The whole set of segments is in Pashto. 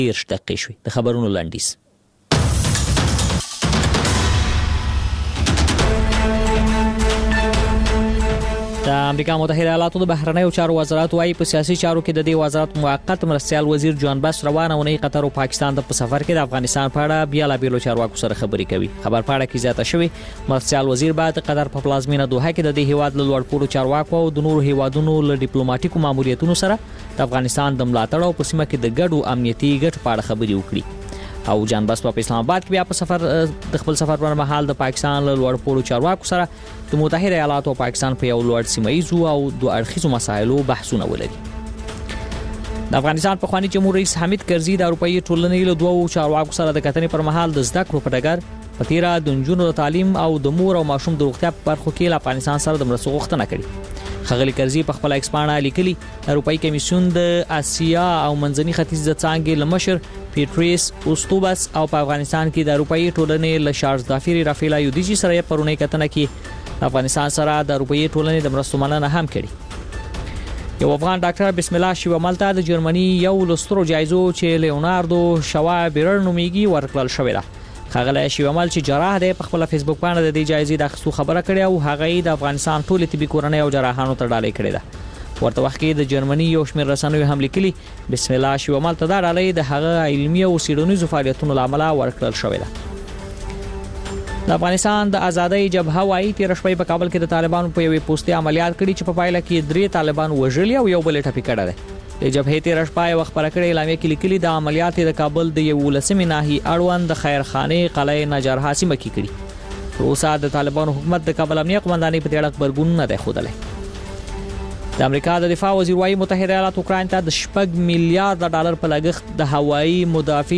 30 دقیقې شوې. د خبرونو لنډیز. د امریکا متحده ایالاتو د بهرنیو چارو وزارت وايي په سیاسي چارو کې د دې وزارت موقت مرستيال وزیر جان بس روانه ونی قطر او پاکستان ته په سفر کې د افغانستان په اړه بیا لا بیلو چارواکو سره خبرې کوي. خبر پاړه کې زیاته شوی مرستيال وزیر بعد قطر په پلازمینه دوحه کې د دې هیواد له لوړپوړو چارواکو او د نورو هیوادونو له ډیپلوماټیکو ماموریتونو سره د افغانستان د ملاتړ او په سیمه کې د ګډو امنیتي ګټو په اړه خبرې وکړي. او جان بس په اسلام آباد کې بیا په سفر د خپل سفر پر مهال د پاکستان له لوړپوړو چارواکو سره د متحده ایالاتو او پاکستان په یو لوړ سیمایي او دوه اړخیزو مسایلو بحثونه ولري. د افغانستان په خواني جمهور رئیس حمید کرزي د اروپאי ټولنې له دوه چارواکو سره د کتنې پر مهال د زده کړو په ډګر په تیرا د نجونو تعلیم او د مور او ماشوم د روغتیا په برخو کې له افغانستان سره د مرستو غوښتنه کړې. خغلی کرزي په خپل ایکسپانه لیکلي اروپאי کمیسیون د آسیا او منځني ختیځ د څانګې لمشر پیټریس اوستوبس او په افغانستان کې د اروپאי ټولنې له شارز دافری رافیلا یودیجی سره پرونی کتنه کې افغانستان سره د اروپאי ټولنې د مرستو مننه هم کړې. یو افغان ډاکټر بسم الله شیومل ته د جرمني یو لسترو جایزو چې لیوناردو شوا بیرر نومیږي ورکړل شوې ده. خغلی شیومل چې جراح دی په خپل فیسبوک باندې د دې جایزې د اخیستو خبره کړې او هغه د افغانستان ټول طبي کورنۍ او جراحانو ته ډالۍ کړې ده. ورته وخت کې د جرمني یو شمېر رسنیو هم لیکلي بسم الله شیومل ته دا ډالۍ د هغه علمي او څېړنیزو فعالیتونو لامل ورکړل شوې ده. د افغانستان د ازادۍ جبهه وايي تیر شپه په کابل کې د طالبانو په یوې پوسټي عملیات کړي چې په پایله کې 3 طالبان وژلي او یو بل ټپي کړي دي. د جبهه تیر شپه یو خبره کړې اعلامیه کې لیکلي د عملیات د کابل د یو لسمې ناحیې اړوند د خیرخانه قلعه نجار حاسمه کې کړي. روسا د طالبانو حکومت د کابل امنیه قومندانۍ په اړه خبرګون نه دی خوده. د امریکا د دفاع وزیر وايي متحده ایالات اوکراین ته د 6 میلیارډ ډالر په لګښت د هوایي مدافع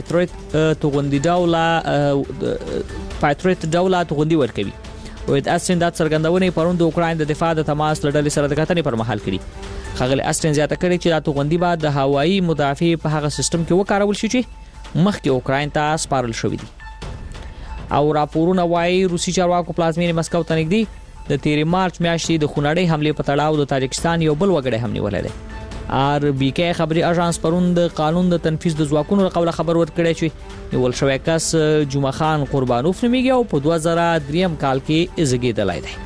پایتریټ ډوله توغندي ورکوي. وید اسټن د څرګندونې پروند د اوکراین د دفاع د تماس لړل سره د کتنې پر مهال کړي. خغلی اسټن زیاته کړي چې د توغندي بعد د هوایي مدافع په هغه سیستم کې وکارول شي چې مخکې اوکراین ته سپارل شوی دي. او راپورونه وايي روسي چارواکو پلازمینې مسکو ته نږدې د 13 مارچ میاشتې د خونړۍ حمله په تړاو د تاجکستان یو بل وګړی هم نیولای دی. RBK خبري اژانس پروند قانون د تنفيذ د ځواکونو قبل خبر ورکړی چې نیول شوی کس جمعه خان قربانوف نومیږي او په 2003 کال کې زیږیدلی دی.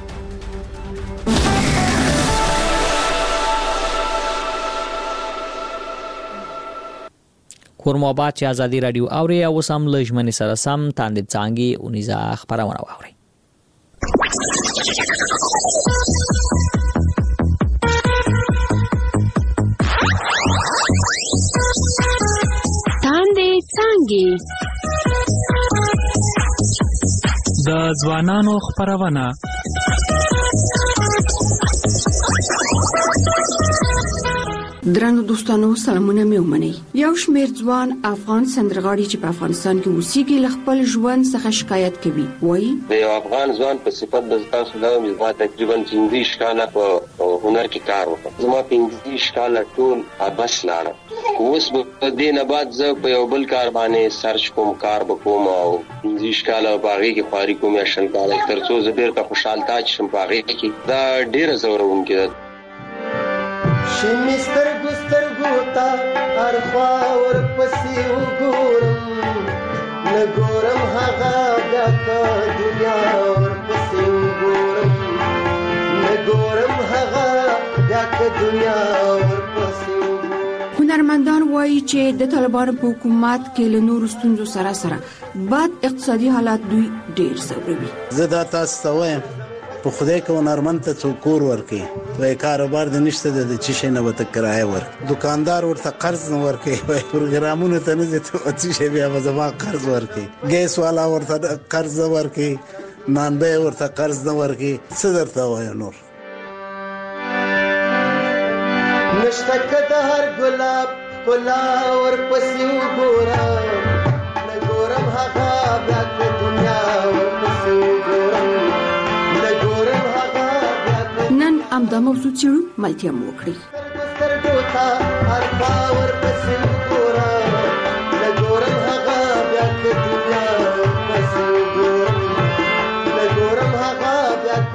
کورم آباد چې ازادي رادیو اوري او سم لجمنې سره سم تاندې څنګه اونیزه خبرونه واوري. تاندې څنګه د ځوانانو خبرونه درنو دوستانو سلامونه مې ومنئ. یو شمېر ځوان افغان سندرغاړي چې په افغانستان کې اوسېږي له خپل ژوند څخه شکایت کوي. وایي د یو افغان ځوان په صفت د تاسو له ما تقریبا 15 کاله په هنر کې کار وکړ. زما 15 کاله ټول ابس لاړه. اوس په دې نه بعد زه په یو بل کار باندې سرچ کوم، کار وکوم او 15 کاله باغې کې خاري کوم یا شل کاله ترڅو زه ډېر کا خوشاله شم باغې کې. دا ډېر زورونکې ده. شمستر ګسترګوتا ارخوا ور پسې وګورم نګورم هغه د دنیا ور پسې وګورم نګورم هغه د دنیا ور پسې. هنرمندان وایي چې د طالبانو په حکومت کې له نورو ستونزو سره بعد اقتصادي حالات دوی ډېر ځوروي. زه دا تاسو ته وایم په خدای کې هنرمند ته څوک کور ورکړي، وای کاروبار د نشته د چی شي نه وته کرایه ورکړي، دکاندار ورته قرض نه ورکړي، وای پروګرامونه ته نه ته چی شي بیا زما قرض ورکړي، ګیس والا ورته قرض ورکړي، نانبه ورته قرض نه ورکړي. څه درته وای نور نشته کده هر ګلاب کلا ور پسې وګورم نګورم هغه بیا د دنیا ور پسې وګورم. نن امدا موضوع چیرو ملتیا موکړي. سترګوتا هر باور پسې ګورم نګورم هغه بیا د دنیا پسې ګورم نګورم هغه بیا د دنیا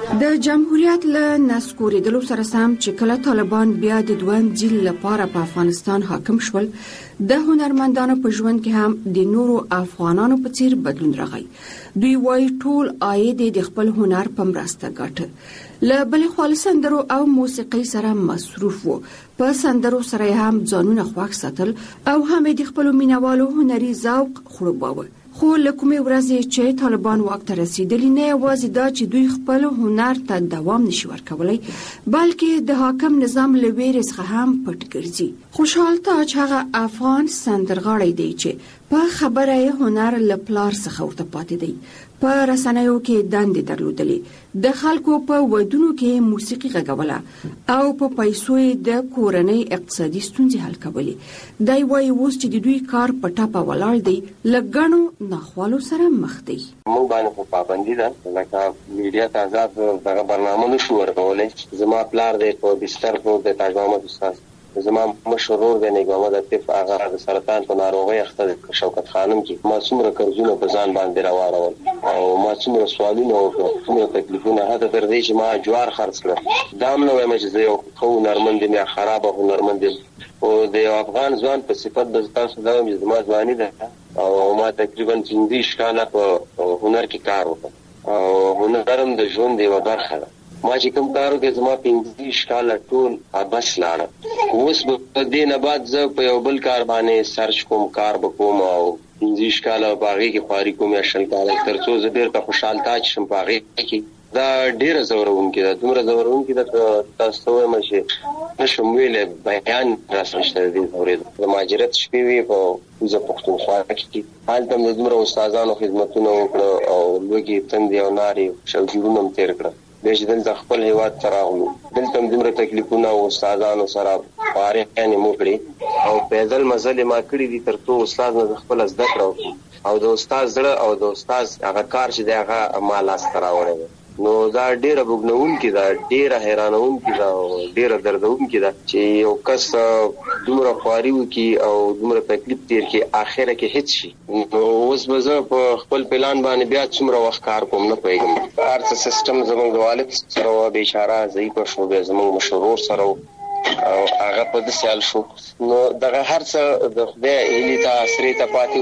د جمهوریت له نسکورېدلو سره سم چې کله طالبان بیا د دویم ځل لپاره په افغانستان حاکم شول، د هنرمندانو په ژوند کې هم د نورو افغانانو په څیر بدلون راغی. دوی وايي ټول عاید د خپل هنر په مرسته ګټه. له بلې خوا سندرو او موسیقۍ سره مصروف وو. په سندرو سره هم ځانونه خوښ ساتل او هم د خپل مینوالو هنري ذوق خړوباوه. خو لکومې ورځې چې طالبان واک ته رسیدلی، نه یوازې دا چې دوی خپل هنر ته دوام نشي ورکولی، بلکې د حاکم نظام له ویرې څخه هم پټ ګرځي. خوشحال تاج هغه افغان سندرغاړی دی چې په خبره هنر له پلار څخه ورته پاتې دی. په رسنیو کې دندې درلودلې، د خلکو په ودونو کې موسیقي غږوله او په پیسو د کورنۍ اقتصادي ستونزې حل کولې. دی وايي اوس چې د دوی کار په ټاپه ولاړ دی، له ګڼو ناخوالو سره مخ دی. موږ باندې په پابندي ده، لکه میډیا ته آزاد دغه برنامه نشو ورکولی. زما پلار دی په بستر کې د تاج محمد استاد، زما مشرور دی نګو محمد عطیف هغه د سرطان په ناروغۍ اخته د شوکت خانم کې ما څومره قرضونه په ځان باندې راوړل او ما څومره سوالونه او څومره تکلیفونه هدا تر دې چې ما جوار خرڅ کړ. دا نو وایم چې زه یو خو هنرمند یم یا خراب هنرمند یم او د افغان ځوان په صفت د تاسو دا چې زما ځواني ده او ما تقریبا 15 کاله په هنر کې کار وکړ او هنرم د ژوند یو برخه ده. ما چې کوم کارو کې زما 15 کاله ټول بس لاړه. اوس په دې نه بعد زه په یو بل کار باندې سرچ کوم، کار وکوم او 15 کاله باغې کې خواري کوم یا شل کاله ترڅو زه ډېر په خوشحال تاج شم باغې کې. دا ډېر زورونکې ده، دومره زورونکې ده تاسو وایم چې نشم ویلې بیان راسنشته دي. د مهاجرت شپې وي په زه پښتونخوا کې هلته د دومره استادانو خدمتونه وکړه او لوګي تندې او ناري شوجورونه هم تیر کړه. د دلته خپل هیواد سره غلو دلته دومره تکلیفونه او استادانو سره فارغ مو کړی او پیدل مزل ما کړی دي ترڅو استاد نه خپل زده کړو او د استاد زړه او د استاد هغه کار چې دغه مالاس تراوړي. نو دا ډیره بګنون کې دا ډیره حیرانون کې دا ډیره دردون کې دا چې یو کس دومره خواري وکي او دومره تکلیف تیر کې اخره کې هیڅ شي. نو اوس به زه په خپل پلان باندې بیا څومره وخت کار کوم نه پېږم. ارڅ سیستم زموږ د والد سره بیچاره ضعیف شو، به زموږ مشرور سره او هغه په دې سال شو. نو دغه هر څه د خدای هیلې ته اسرې ته پاتې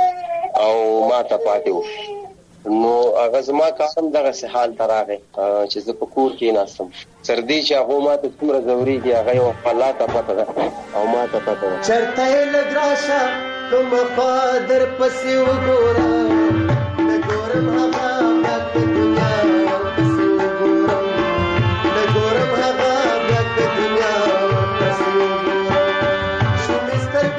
وو او ما ته پاتې وو. نو هغه زما قسم دغه سه حال تراغه چې زه په کور کې ناسم تر دې چې هغه ما ته څومره ضروري هغه یو حالات پته ده او ما ته پته ده چرته لګراشه کوم قادر پسې وګورم نګورم هغه د دنیا پسې وګورم نګورم هغه د دنیا پسې وګورم شمستر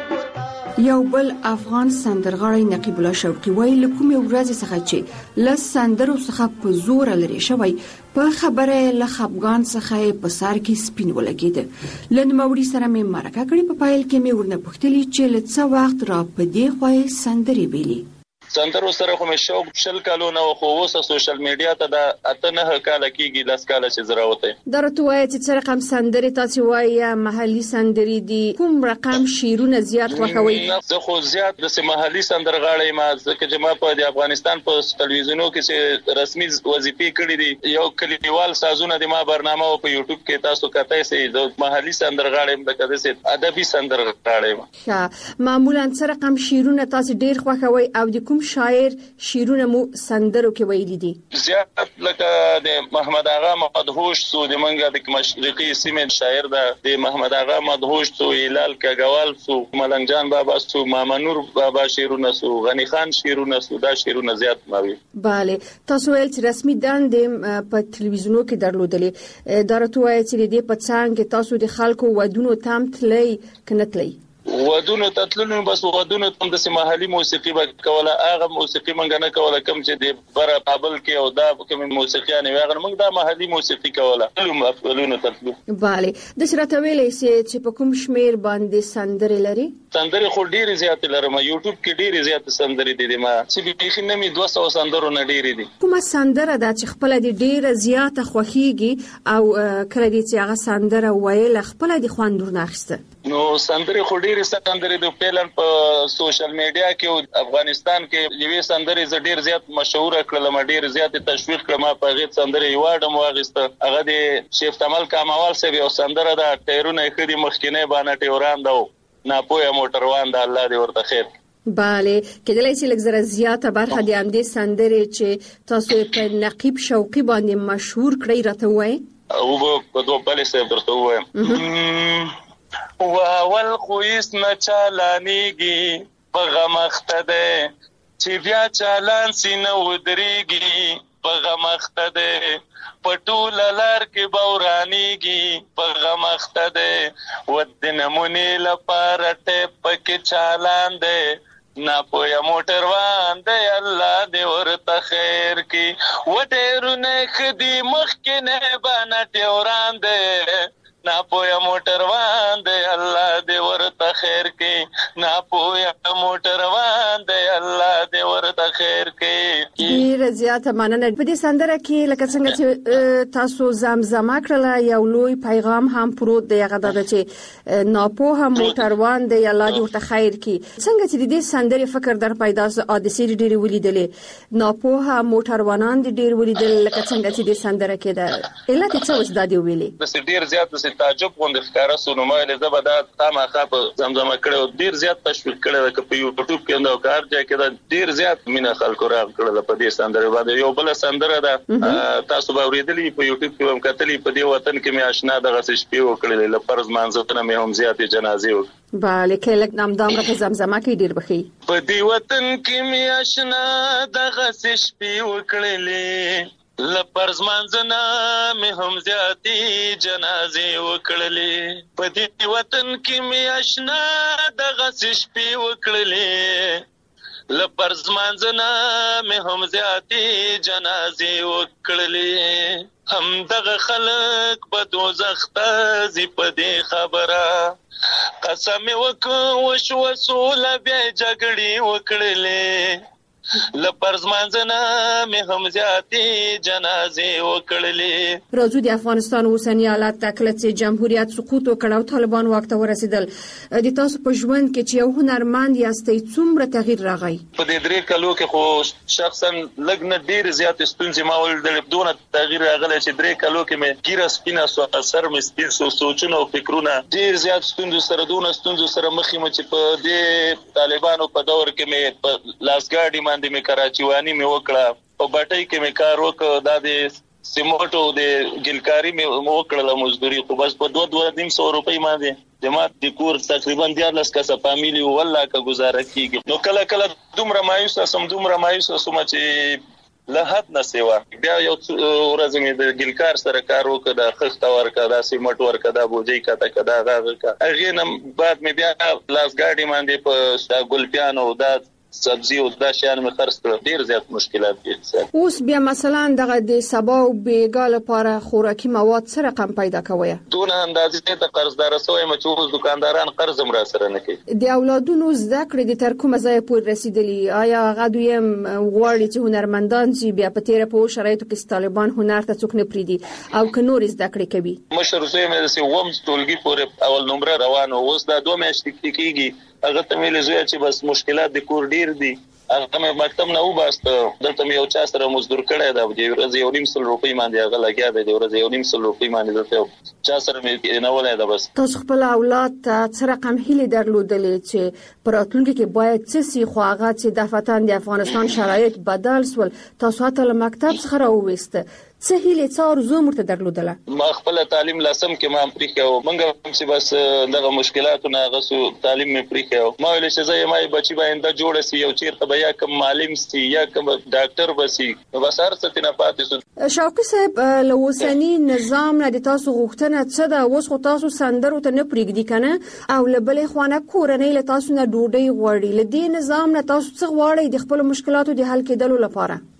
یو بل افغان سندرغاړی نقیب الله شوقي وایي له کومې ورځې څخه چې له سندرو څخه په زور لري شوی په خبره له خپګان څخه په سر کې سپین ولګید. له نوموړي سره مې مرکه کړې، په پایل کې مې ورنه پوښتلې چې له څه وخت را په دې خوای سندري ویلي. سندرو سره خو مې شوق شل کالو نه خو اوس سوشل میډیا ته د اته نه کال کېږي 10 کال چې زراوته درته وایي چې څه رقم سندري تاسو وایي محلي سندري دي، کوم رقم شیرونه زیات خوښوي؟ زه خو زیات د محلي سندرغاړي ما ځکه چې ما په د افغانستان په ټلویزیونو کې چې رسمي وظیفې کړې دي یو کلیوال سازونه د ما برنامه په یوټیوب کې تاسو کته سي د محلي سندرغاړي د کده سي ادبي سندرغاړي. ښه معمولا څه رقم شیرونه تاسو ډیر خوښوي او د کوم شاعر شیرونه مو سندرو کې ویلي دي؟ زیات لکه د محمد آغا مدهوش سو د منګه د مشرقي سیمه شاعر د محمد آغا مدهوش سو هلال کګوال سو ملنګ جان بابا سو مامنور بابا شیرونه سو غنی خان شیرونه سو دا شیرونه زیات ماوي. bale تاسو ول چې رسمي دندې په ټلویزیونو کې درلودلې درته وایي چې دې په څنګه تاسو د خلکو ودونو تام تلې کنتلې ودونو تطلونو بس ودونو تم د محلي موسیقي وکوله هغه موسیقي منګ نه کوله کم چې د بر بابل کې او دا کوم موسیقي نه وغه موږ دا محلي موسیقي کوله ټول افعلونه تطلو. bale د شرط ویلې چې په کوم شمیر باندې سندري لري؟ سندري خو ډیر زیات لرم یوټیوب کې ډیر زیات سندري دي ما چې به نه می 200 سندرو نه ډیر دي. کومه سندره د چې خپل د ډیر زیات خوخيږي او کله دې چې هغه سندره وایي خپل د خواندور نه اخسته؟ نو سندري خو ډیر ډېر سندرې د پیلن په سوشل میډیا کې افغانستان کې یوې سندرې ز ډېر زیات مشهور کړل، ډېر زیات تشویق کړم په غیت سندرې یوادم واغسته. هغه د شیف تمل کاموال سره یو سندره ده، ټیرونه خدي مخکینه باندې ټیوران دا ناپوهه موټروان دا الله دې ورته خیر. بله، کېدلای شي لږ زره زیاته برخه د همدې سندرې چې تاسو په نقیب شوقي باندې مشهور کړی راته وایي. او په دوه بلې سره درته وایم. واول خو هیڅ نه چالانېږي په غمخته ده، چې بیا چالان سي نه ودرېږي په غمخته ده، په ټوله لار کې بورانېږي په غمخته ده، ود نمونې لپاره ټیپ پکې چالان ده، ناپوهه موټروان دی الله دې ورته خیر کی، و ډېرونه خدي مخکینه باندې ټیوران دی، ناپوهه موټروان دی الله دې ورته خیر کی، ناپوهه موټروان دی الله دې ورته خیر کی. ډېر زیاته مننه. په دې سندره کې لکه څنګه چې تاسو زمزمه کړله یو لوی پیغام هم پروت دی، هغه دا چې ناپوهه موټروان دی الله دې ورته خیر کی. څنګه چې د دې سندرې فکر در پیدا سو حادثې ډېرې ولیدلې، ناپوهه موټروانان دې ډېر ولیدل، لکه څنګه چې د سندره کې ده علت څه وس دا دی ویلي. بس ډېر زیات تعجب غونډه ښکارا سونو مې زبر دا تماخه په زمزمه کړو، ډېر زیات تشویق کړو چې په یوټیوب کې نو کار ځای کې دا ډېر زیات مینا خلکو راغ کړل په دې سندره باندې. یو بل سندره ده تاسو به اوریدلې په یوټیوب کې هم کتلې، په دې وطن کې مې آشنا دغه څه شپې وکړلې لپاره منځونه مې هم زیاتې جنازې وکړې. بله، کله نامدام را په زمزمه کې ډېر بخي. په دې وطن کې مې آشنا دغه څه شپې وکړلې لپرز منځنا مې هم زیاتې جنازې وکړلې، په دې وطن کې مې آشنا دغه څه شپې وکړلې لپرز منځنا مې هم زیاتې جنازې وکړلې، هم دغه خلک په دوزخ ته ځي په دې خبره، قسم وکړ وشو سوله بیا جګړې وکړلې، لپرز منځنا مې هم زیاتې جنازې وکړلې. راځو د افغانستان اوسنی حالت ته. کله چې جمهوریت سقوط وکړ او طالبان واک ته ورسېدل، د تاسو په ژوند کې چې یو هنرمند یاستئ څومره تغییر راغی؟ په دې 3 کالو کې خو شخصا لږ نه ډېر زیات ستونزې ما ولدل، دونه تغییر راغلی چې 3 کالو کې مې ګیره سپینه سو، اثر مې سپین سو، سوچونه او فکرونه ډېر زیات ستونزو سره دونه ستونزو سره مخ یم چې په دې طالبانو په دور کې مې په لاسګاډي باندې مې کراچیوانی مې وکړه، په بټۍ کې مې کار وکړ، دا د سیموټو د ګلکاري مې وکړله مزدوري، خو بس په 2-2.5 روپۍ باندې جماعت د کور تقریبا 14 کسه فامیلی والله کا گزاره کیږي. نو کله کله دومره مایوس سم چې له حد نه سیوا. بیا یو ورځ مې د ګلکار سره کار وکړ، د خښته ورکړه، د سیمټ ورکړه، د بوجي کته کدا هغه نم بعد مې بیا لاسګاډي باندې په ګلپیانو د سبزی او دا شان مې خرڅ کړ، ډیر زیات مشکلات دي. اوس بیا مثلا دغه د سبا او بیګا لپاره خوراکي مواد سره رقم پیدا کوي، دون اندازې ته قرضدار سوې مې چې دکانداران قرض هم را سره نه کوي. د اولادونو زده کړې د تر کومه ځای پورې رسیدلی؟ آیا هغه دویم غواړي چې هنرمندان چې بیا په تیر په شرایطو کې طالبان هنر ته څوک نه پریدي او که نور زده کړې کوي؟ مشر زوی مې د وم ټولګي پورې اول نمبر روان او اوس دا 2 میاشتې کېږي. هغه ته مې لزوی چې بس مشکلات د کور ډیر دي، هغه مې مکتب نه وباسته، دلته مې یو چا سره مزدور کړی دا د ورځې 1.5 روپۍ باندې هغه لګیا دی، د ورځې 1.5 روپۍ باندې دلته چا سره مې نه ولای دا. بس تاسو خپل اولاد ته څه رقم هیله درلودلې چې په راتلونکي کې باید څه سي خو هغه چې د فتن د افغانستان شرایط بدل سول، تاسو ته له مکتب څخه راوويسته، څه هیله څه ارزو مرته درلودله؟ ما خپل تعلیم لاسم کې ما پریخو، منګه چې بس دغه مشکلاتونه غسو تعلیم مې پریخو، ما ویل چې زه یې بچی باندې جوړ سي، یو چیرته بیا کوم معلم سي یا کوم ډاکټر بسي، بس هر څه تنه پاتې سو. شوقي صاحب، له اوسنی نظام نه د تاسو غوښتنه څه ده؟ اوس خو تاسو سندرو ته نه پریږدي کنه، او له بلې خوانه کورنۍ له تاسو نه ډوډۍ غواړي، له دې نظام نه تاسو څه غواړئ د خپل مشکلاتو د حل کېدلو لپاره؟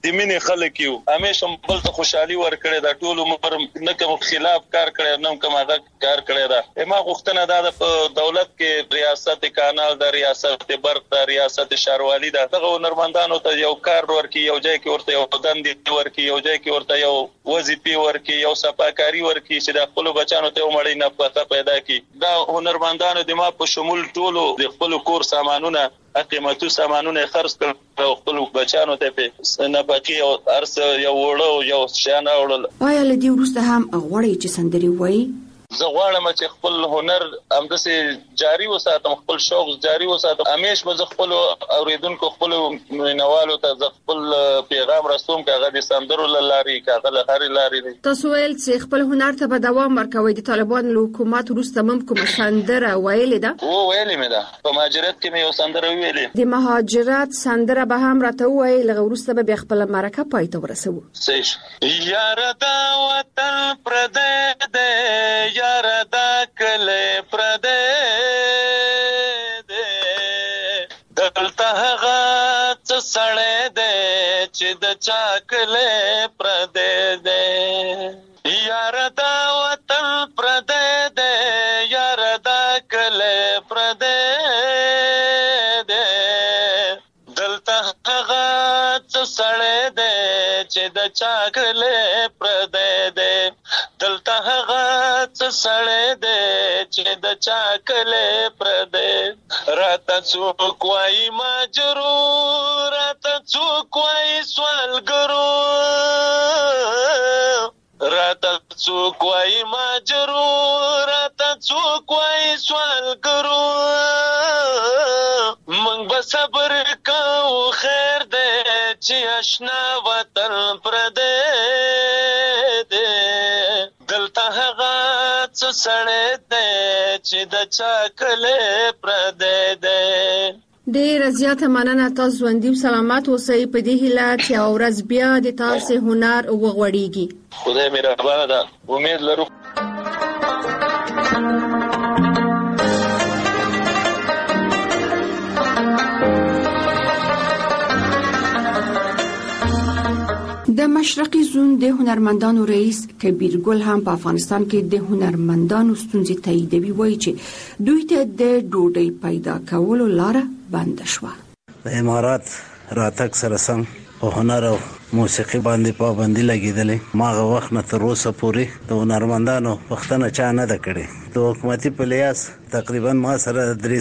د مینې خلک یو همیشه بل ته خوشحالي ورکړي دا ټول عمر نه کوم خلاف کار کړی نه کوم هغه کار کړی دا ما غوښتنه دا د دولت کې ریاست کانال د ریاست برق د ریاست شهروالي دا دغه هنرمندانو ته یو کار ورکړي یو ځای کې ورته یو دندې ورکړي یو ځای کې ورته یو وظیفې ورکړي یو صفاکاري ورکړي چې د خپل بچانو ته ومړي نه پته پیدا کړي دا هنرمندانو د ما په شمول ټولو د خپل کور سامانونه قیمتي سامانونه خرڅ کړ او خپل بچانو ته په نفقي او ارس یو وړو یو شان اورل آیا لدی ورسته هم غوړی چې سندري وای زه غواړم چې خپل هنر همداسې جاری وساتم خپل شوق جاری وساتم همیشه به خپل اوریدونکو خپل مینوالو ته خپل پیغام رسوم کاغه د سندرو لاري کاغه لاري لاري تاسو ول چې خپل هنر ته به دوام ورکوي د طالبان حکومت وروسته ممکن سندره ویلې ده ویلې مې ده په مهاجرت کې مې یو سندره ویلې د مهاجرت سندره به هم راته وای لغه وروسته به خپل مرکه پای ته ورسو صحیح یار دا وطن پردې دې یار دا کله پردې دې دلته هغه څه سړې دې چې د چا کله پردې دې یار دا وطن پردې دې یار دا کله پردې دې دلته هغه څه سړې دې چې د چا کله پردې دې دلته هغه سړې دې چې د چا کله پردې راته څوک وایي ماجرو راته څوک وایي سوالګرو راته څوک وایي ماجرو راته څوک وایي سوالګرو موږ به صبر کوو خیر دې چې اشنا وطن پردې دې دلته هغه سړې دې چې د چا کله پردې دې ډېر زیاته مننه تاسو ژوندۍ او سلامت اوسئ په دې هیله چې اورز بیا د تاسو هنر وغوړیږي خدای مهربانه ده امید لرو د مشرقي زون د هنرمندانو رئیس کبیر ګل هم په افغانستان کې د هنرمندانو ستونزې تاییدوي وایي چې دوی ته د ډوډۍ پیدا کولو لاره بند شوه د امارات راتګ سره سم په هنر او موسیقي باندې پابندي لګیدلې ماغه وخت نه تر اوسه پورې د هنرمندانو وختونه چا نه ده کړې د حکومتي پلیاس تقریبا ما سره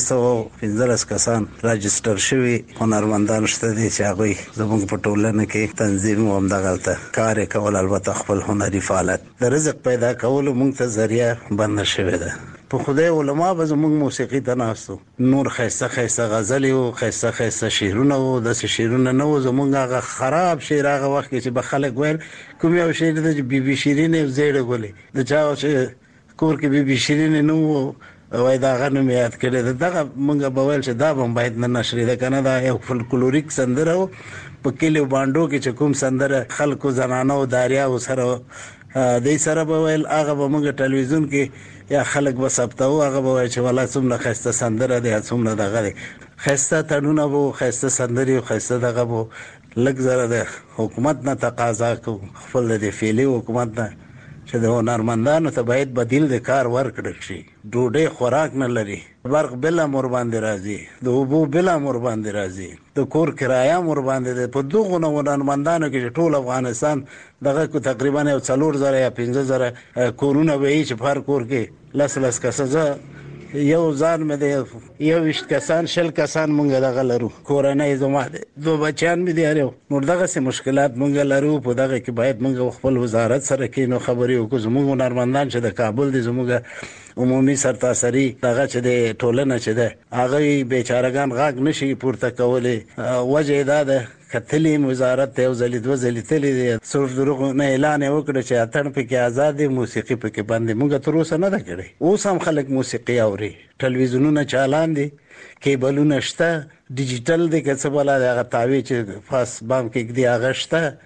315 کسان راجستر شوي هنرمندان شته دي چې هغه زموږ په ټولنه کې تنظیم هم دغلته کار کول البته خپل هنري فعالیت د رزق پیدا کولو موږ ته ذریعہ بند شوی ده په خدای علما به زموږ موسیقي ته ناستو نور خیسته خیسته غزل او خیسته خیسته شعرونه او د شعرونه نو زموږ هغه خراب شعر هغه وخت چې به خلک ویل کوم یو شعر د بیبي شیرین زیړه ګولې د چا چې کور کې بیبي شیرین نو وای دا غنم یاد کړي دغه مونږ به ویل چې دا هم باید نه نشري ده کنه دا یو فولکلوریک سندره په کلیو باندې کې چې کوم سندره خلکو زنانو داریا سره د سره به ویل هغه به مونږ ټلویزیون کې یا خلک به ثبتو هغه به وای چې ولا څومره خسته سندره ده څومره دغه خسته تړونه وو خسته سندري خسته دغه وو لږ زره د حکومت نه تقاضا کو خپل د فعلی حکومت نه چې د هنرمندانو ته باید بدیل د کار ورکړل شي ډوډۍ خوراک نه لري برق بل امر باندې راځي د اوبو بل امر باندې راځي د کور کرایه امر باندې په دغه هنرمندانو کې ټول افغانستان دغه کو تقریبا 4000 یا 15000 کورونه وي چې پر کور کې لس کسه یو ځان مې دی یو وشت کسان شل کسان مونږ دغه لرو کورنۍ زما دو بچیان مې دی نور دغه سه مشکلات مونږ لرو په دغه کې باید مونږ خپل وزارت سره کې نو خبري وکړو زموږ هنرمندان چې د کابل دي زموږ عمومي سرتاسري دغه چې د ټولنه چې ده هغه بیچارهګان غاګ نشي پورته کولې وجه دا ده کتلی وزارت ته وزلید تلې څور دروغ نه اعلان وکړ چې اتن په کې آزادي موسیقي په کې باندې موږ تر اوسه نه ده کړې اوس هم خلک موسیقي اوري ټلویزیونونه چالان دي کیبلونه شته ډیجیټل دي که څه بل هغه تاوی چې فاس بام کې دی هغه شته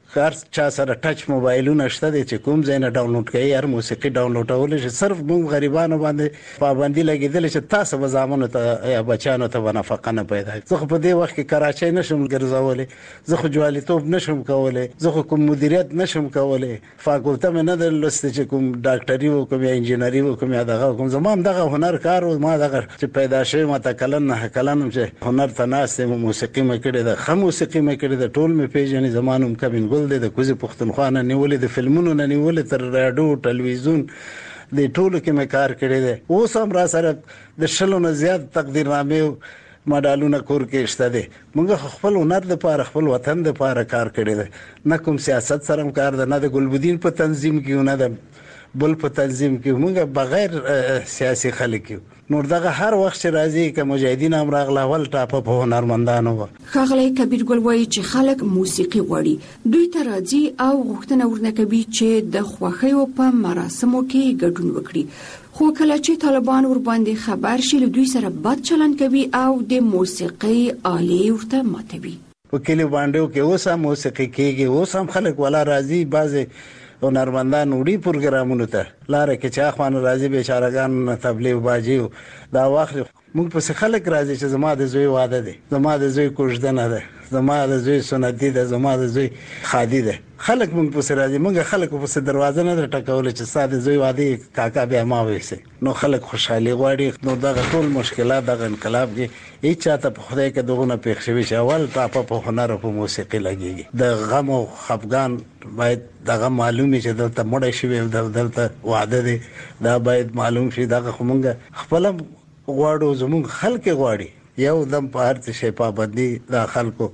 هر چا سره ټچ موبایلونه شته دي چې کوم ځای نه ډاونلوډ کوي هر موسیقي ډاونلوډول شي. صرف موږ غریبانو باندې پابندي لګیدل چې تاسو به زامنو ته یا بچانو ته نفقه نه پیدا. زه په دې وخت کې کراچۍ نشم ګرځولې، زه خو جوالیتوب نشم کولای، زه خو کوم مدیریت نشم کولای، فاکولته مې نه درلسته چې کوم ډاکټري وکم یا انجینري وکم یا دغه کوم. زما هم دغه هنر کار او ما دغه چې پیدا شوی ما تکلن نه کلنم چې هنر تناسه موسیقي مې کړې ده، خو موسیقي مې کړې ده، ټول مې پیژنې. زمانوم کبین ګل د کوزي پښتونخوا نه نیولې، د فلمونو نه نیولې، تر رادیو ټلویزیون د ټولو کې مې کار کړی دی. اوس هم را سره د شلو نه زیات تقدیرنامې مډالونه کور کې شته دي. موږ خپل هنر لپاره خپل وطن لپاره کار کړی دی، نه کوم سیاست سره کار ده، نه د ګلبدین په تنظیم کې، نه د بل په تنظیم کې. موږ بغیر سیاسي خلک یو. نور دغه هر وخت چې راځي که مجاهدین هم راغله ول ټاپه په هنرمندانو و. ښاغلی کبیر ګل وایي چې خلک موسیقي غواړي، دوی ته راځي او غوښتنه ورنه کوي چې د خوښیو په مراسمو کې ګډون وکړي. خو کله چې طالبان ور باندې خبر شي له دوی سره بد چلند کوي او د موسیقي آلې ورته ماتوي. په کلی باندې کې اوس هم موسیقي کېږي، اوس هم خلک ولا راځي. بعضې هنرمندان وړي پروګرامونو ته لاره کې چې اخوان راځي بیچارهګان تبلیغ باجی دا واخلي. موږ په خلک راځي چې زما د زوی واده دی، زما د زوی کوژدنه ده، زما د زوی سنتي ده، زما د زوی خادي ده. خلک موږ په راځي. موږ خلک په دروازه نه ټکول چې ساده زوی واده کاکا بیا ما وېسه. نو خلک خوشحالي غواړي. نو دغه ټول مشکلات دغه انقلاب کې هیڅ چاته په خدای کې دغه پیښ شوی چې اول ټاپه په هنر او په موسیقي لګيږي. د غم او خفګان باید دغه معلومي چې دلته مړ شي، دلته واده دي، دا باید معلوم شي. دغه خمونګه خپل غواړو، زموږ خلک غواړي. یو دم په هر څه پابندي د خلکو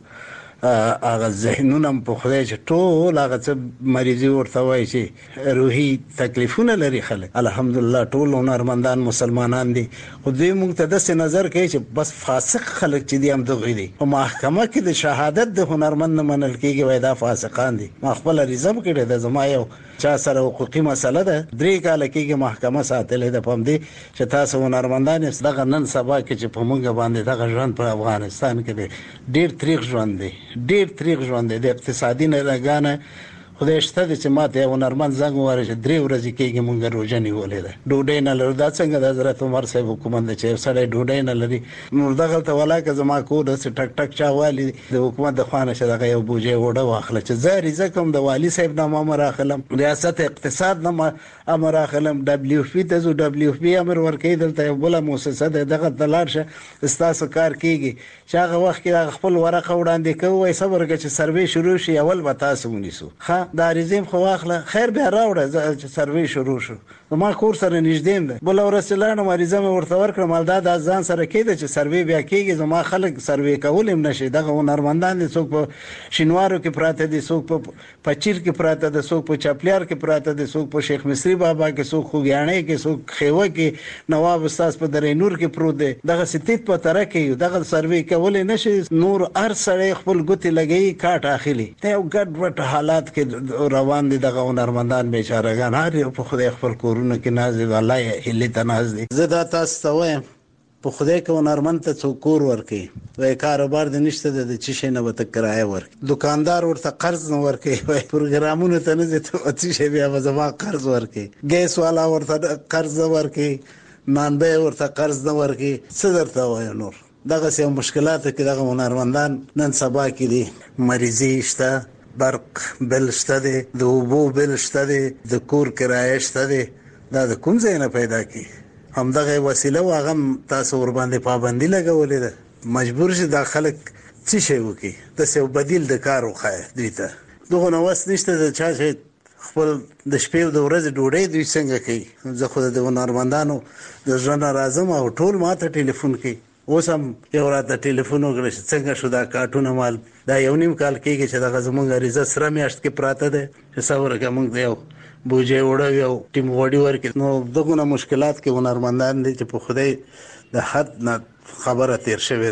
هغه ذهنونه په خدای چې ټول هغه څه مریضي ورته وایي چې روحي تکلیفونه لري خلک. الحمدلله ټول هنرمندان مسلمانان دي، خو دوی موږ ته داسې نظر کوي چې بس فاسق خلک چې دي هم دغه دي. په محکمه کې د شهادت د هنرمند نه منل کېږي، وای دا فاسقان دي. ما خپل ریزم کړی د زما یو چا سره حقوقي مسله ده، 3 کال کېږي محکمه ساتلې ده. پم دي چې تاسو هنرمندان دغه نن سبا کې چې په موږ باندې دغه ژوند په افغانستان کې ډېر تریخ ژوند دی، ډېر تریخ ژوند دی. د اقتصادي ناګانه خدای شته چې ماته یو هنرمند زنګ ووهل چې 3 ورځې کېږي موږ روژه نیولې ده، ډوډۍ نه لرو. دا څنګه د حضرت عمر صاحب حکومت دی چې سړی ډوډۍ نه لري؟ نو دغلته ولاکه زما کور داسې ټک ټک چا والي د حکومت د خوا نه چې دغه یو بوجۍ وړه واخله چې زه عریضه کوم د والي صاحب نه امر اخلم، ریاست اقتصاد نه امر اخلم، WFP ته ځو، WFP امر ورکوي دلته یو بله مؤسسه ده، دغه ته لاړ شه ستاسو کار کېږي. چې هغه وخت کې خپل ورقه وړاندې کوو، وایي صبر وکړه چې سروې شروع شي، اول به تاسو ونیسو. ښه دا عریضې خو واخله، خیر بیا راوړه چې سروې شروع شو. ما کور سره نږدې ده، بله ورځ چې لاړم عریضه مې ورته ورکړم، دا د ځان سره کېده چې سروې بیا کېږي. زما خلک سروې کول هم نشي. دغه هنرمندان دي، څوک په شینوارو کې پراته دي، څوک په پچیر کې پراته دي، څوک په چاپلیار کې پراته دي، څوک په شیخ مصری بابا کې، څوک خوږیاڼۍ کې، څوک خیوه کې، نواب استاد په درې نور کې پروت دی. دغه ستیت په تره کې دغه سروې کول نشي. نور هر سړی خپل ګوتې لګي کاټ اخلي. ته یو ګډ وډ حالات کې روان دي دغه هنرمندان بیچارهګان. هر یو په خدای خپل کورونه کې ناز دی، الله یې هلي ته ناز دی. زه دا تاسو ته وایم په خدای کې هنرمند ته څوک کور ورکوي، وایي کاروبار د نشته د څه شي نه به ته کرایه ورکړي. دکاندار ورته قرض نه ورکوي، وایي پروګرامونو ته نه ځي ته څه شی بیا به زما قرض ورکوي. ګیس والا ورته قرض نه ورکوي، نانبی ورته قرض نه ورکوي. څه درته وایم نور دغسې مشکلاتو کې دغه هنرمندان نن سبا کې دي. مریضي شته، برق بل شته دی، د اوبو بل شته دی، د کور کرایه شته دی. دا د کوم ځای نه پیدا کی؟ همدغه وسیله و هغه تاسو ور باندې پابندي لګولې ده. مجبور شي دا خلک څه شی وکړي، داسې یو بدیل د کار وښایه دوی ته. دغه نه وس نشته د چا چې خپل د شپې او د ورځې ډوډۍ دوی څنګه کوي. زه خو د هنرمندانو د زړه نه راځم او ټول ما ته ټلیفون کوي. اوس هم یو راته ټلیفون وکړه چې څنګه شو دا کارټونه مال. دا 1.5 کال کېږي چې دغه زموږ عریضه سره میاشت کې پراته ده چې صبر وکړه موږ د یو بوجۍ وړو یو ټیم غوډي ورکړي. نو دغونه مشکلات کې هنرمندان دي چې په خدای د حد نه خبره تیر شوې ده. نور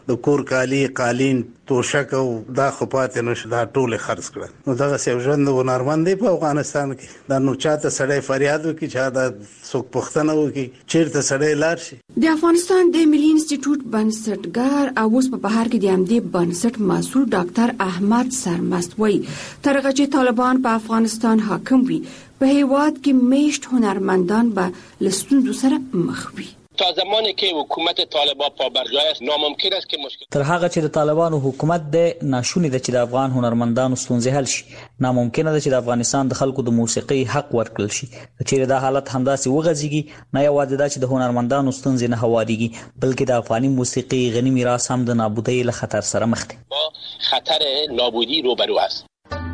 د کور کالی قالین توشک او دا خپات نشه دا ټول خرڅ کړ نو دا څه ژوند ونرمند دی په افغانستان کې دا نو چاته سړی فریاد وکي چا دا څوک پښتنه وکي چیرته سړی لار شي د افغانستان د ملي انسټیټیوټ بنسټګر او اوس په بهر کې د امدی بنسټ مسؤل ډاکټر احمد سرمست وایي تر هغه چې طالبان په افغانستان حاکم وي په هیواد کې میشت هنرمندان به لستوندو سره مخ وي. تا زمانی که حکومت طالبان پابرجای است ناممکن است که مشکل تر هغه چې د طالبانو حکومت د ناشونی د چې د افغان هنرمندانو ستونزې حل شي ناممکن ده چې د افغانستان د خلکو د موسیقي حق ورکړل شي چې دا حالت همداسې وغځيږي نه یوازې دا چې د هنرمندانو ستونزې نه هواريږي بلکې د افغاني موسیقي غني میراث هم د نابودۍ له خطر سره مخ دی با خطر نابودی روبرو است.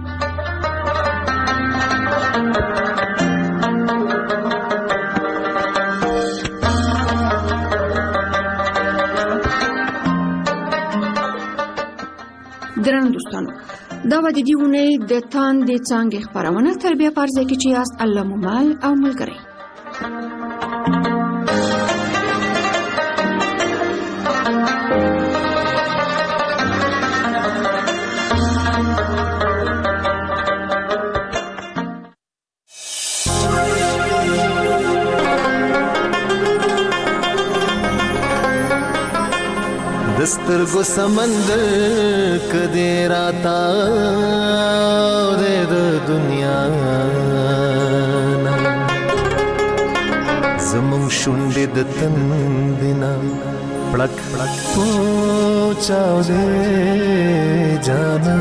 درنو دوستانو دا و د دې ونې د تاندې څانګې خبرونه تر بیا پرځای کې چې یاست الله مومال او ملګری दस्तरगो समंदर कदे राता दे दुनिया जमुं शुंडे दतन दिना पड़क पड़क पहुंचाओ दे जाना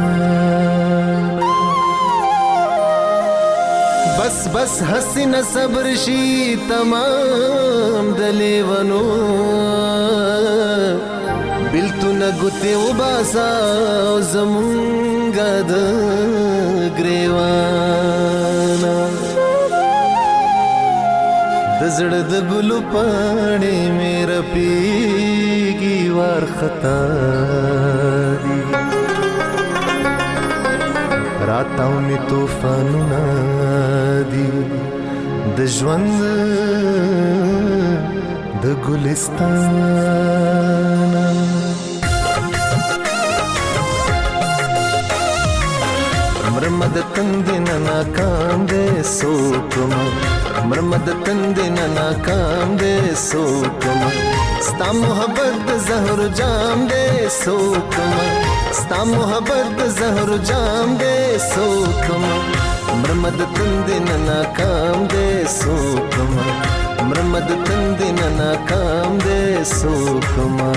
बस बस हसीन सब्र शी तमाम दलेवनो बिल्तुन गुते उबासा जमुंगा द ग्रेवाना दजड़ द गुलु पाने मेरा पीगी वार खता दी राताओं में तूफानों ना दी द ژوند द गुलिस्तान मरमद तंदिन नाकाम दे सोकमा मरमद तंदिन नाकाम दे सोकमा स्ता मोहब्बत ज़हर जाम दे सोकमा स्ता मोहब्बत ज़हर जाम दे सोकमा मरमद तंदिन नाकाम दे सोकमा मरमद तंदिन नाकाम दे सोकमा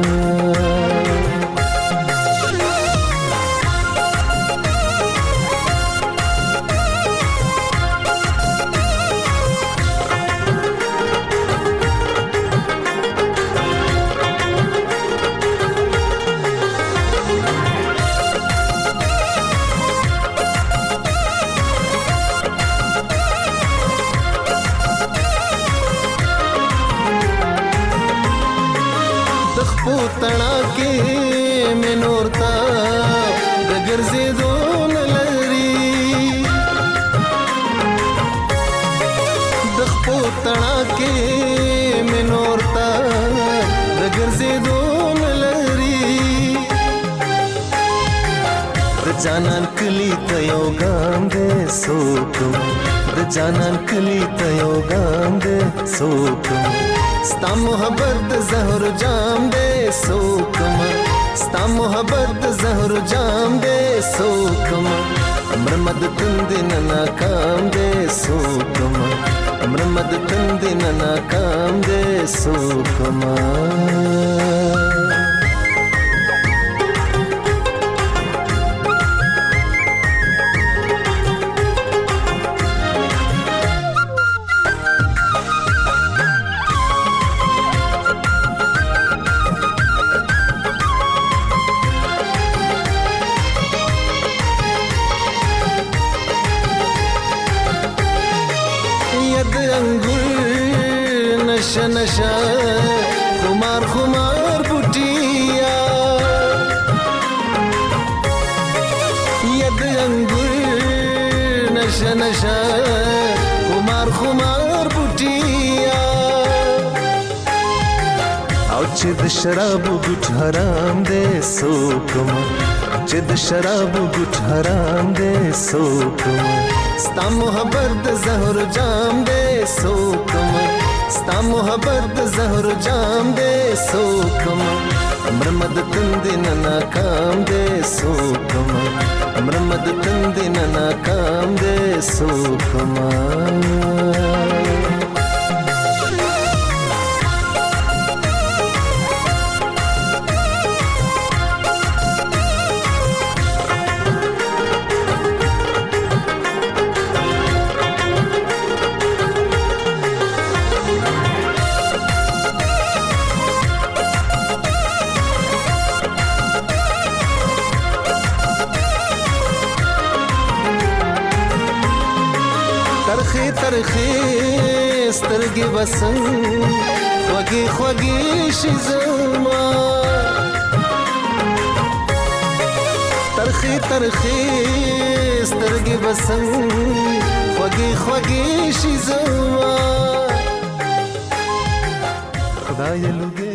तड़ा के में नोरता दगर से दोन लरी दखपो तड़ा के में नोरता दगर से दोन लरी द जानन कली तयो गाम दे सोकम द जानन कली तयो गाम दे सोकम स्ता मोहब्बत ज़हर जाम दे सोकमा स्ता मोहब्बत ज़हर जाम दे सोकमा मरमद तंदिन नाकाम दे सोकमा मरमद तंदिन नाकाम दे सोकमा नशा नशा खुमार खुमार बुटिया यद अंगुर नशा नशा खुमार खुमार बुटिया औच چې د شرابو ګټ حرام دی سوکم چې د شرابو ګټ حرام دی سوکم ستا محبت د زهر جام دی سوکم ستا محبت د زهر جام دی سوکم مرمد تند نه ناکام دی سوکم مرمد تند نه ناکام دی سوکم ترخی سترګې وسن خوږې خوږې شي زما ترخی سترګې وسن خوږې خوږې شي زما خدای لږ